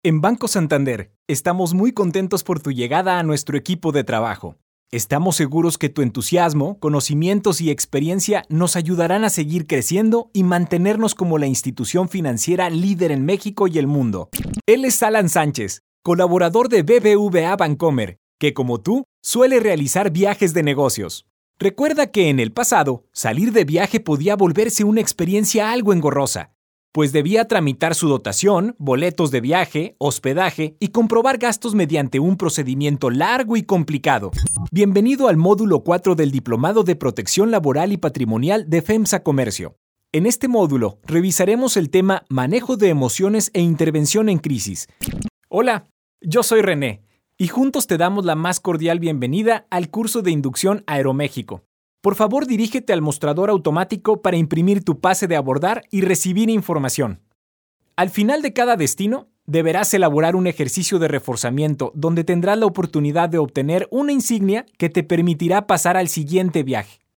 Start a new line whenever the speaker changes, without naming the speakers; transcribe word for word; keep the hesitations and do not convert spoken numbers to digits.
En Banco Santander, estamos muy contentos por tu llegada a nuestro equipo de trabajo. Estamos seguros que tu entusiasmo, conocimientos y experiencia nos ayudarán a seguir creciendo y mantenernos como la institución financiera líder en México y el mundo. Él es Alan Sánchez, colaborador de B B V A Bancomer, que como tú, suele realizar viajes de negocios. Recuerda que en el pasado, salir de viaje podía volverse una experiencia algo engorrosa, pues debía tramitar su dotación, boletos de viaje, hospedaje y comprobar gastos mediante un procedimiento largo y complicado. Bienvenido al módulo cuatro del Diplomado de Protección Laboral y Patrimonial de FEMSA Comercio. En este módulo revisaremos el tema Manejo de emociones e intervención en crisis. Hola, yo soy René y juntos te damos la más cordial bienvenida al curso de inducción Aeroméxico. Por favor, dirígete al mostrador automático para imprimir tu pase de abordar y recibir información. Al final de cada destino, deberás elaborar un ejercicio de reforzamiento donde tendrás la oportunidad de obtener una insignia que te permitirá pasar al siguiente viaje.